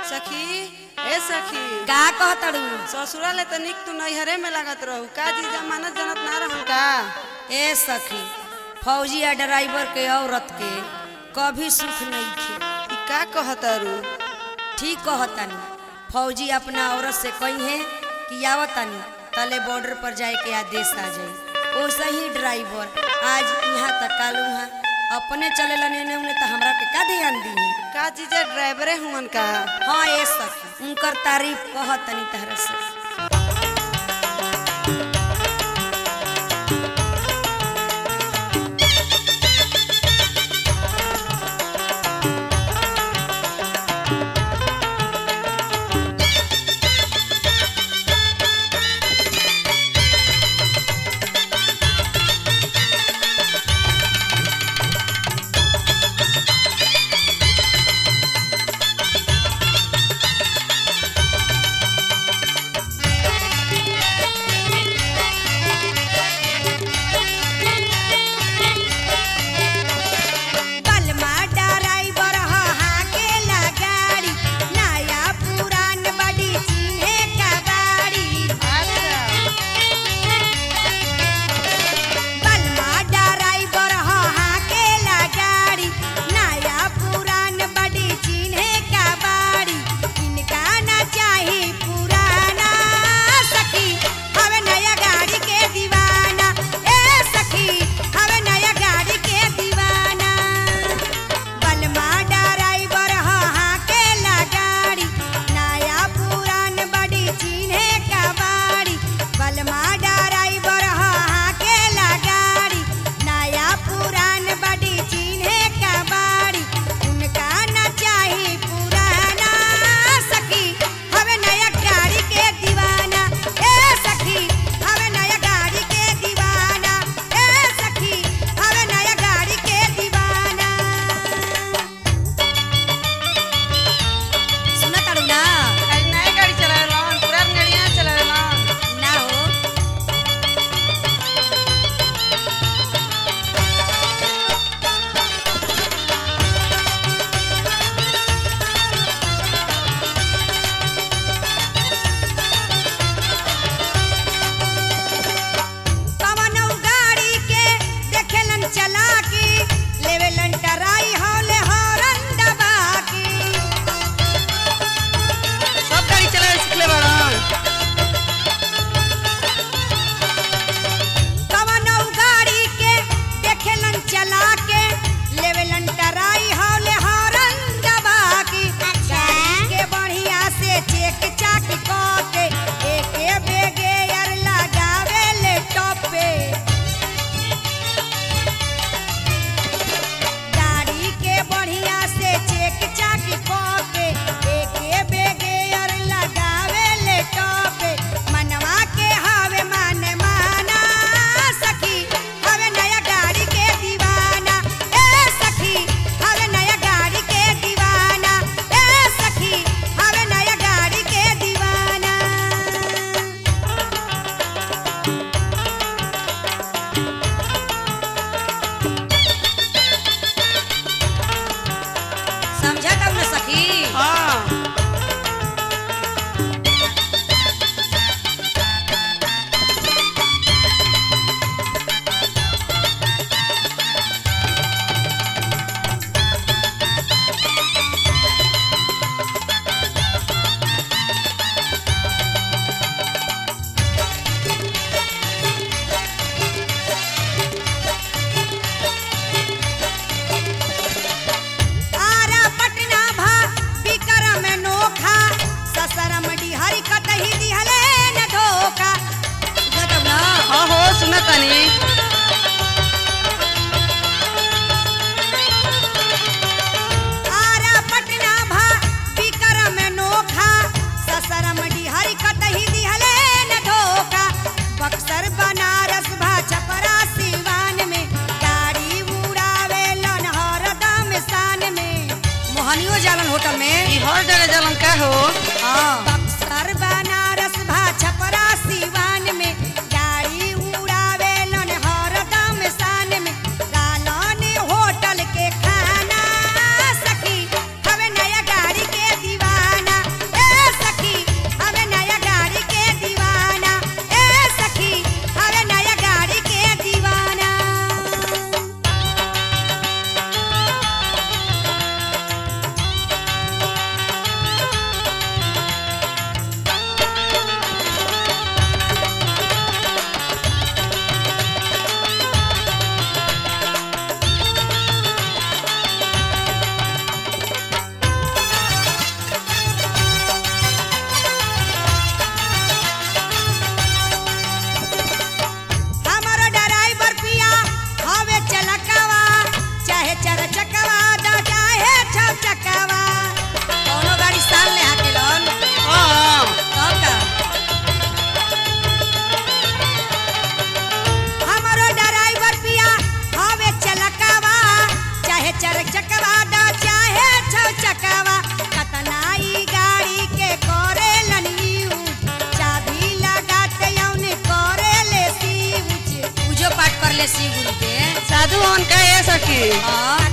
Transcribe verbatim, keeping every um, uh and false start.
सखी ए सखी का कहतड़ू? ससुरा ले तनिक तू नैहरे में लागत रहू का जी जमानत जनत ना रहू का। ए सखी, फौजी या ड्राइवर के औरत के कभी सुख नहीं खे। ई का कहतारू? ठीक कहतानी। फौजी अपना औरत से कही है कि आवतानी तले बॉर्डर पर जाए के आदेश आ जाए। वैसे ही ड्राइवर आज यहाँ तक काल वहाँ अपने चले लने उन्हें तो हमरा के का ध्यान दी। का जीजा ड्राइवरे हुवन का। हाँ ए सखी, उनकर तारीफ कहतनी तहरा से। होटल में हर जगह जलन का हो। हाँ बक्सर बनारस भा छपरा सिवान में गाड़ी उड़ावे लन हरदम शान में लालन होटल के खाना सखी हवे नया गाड़ी के दीवाना। के हाँ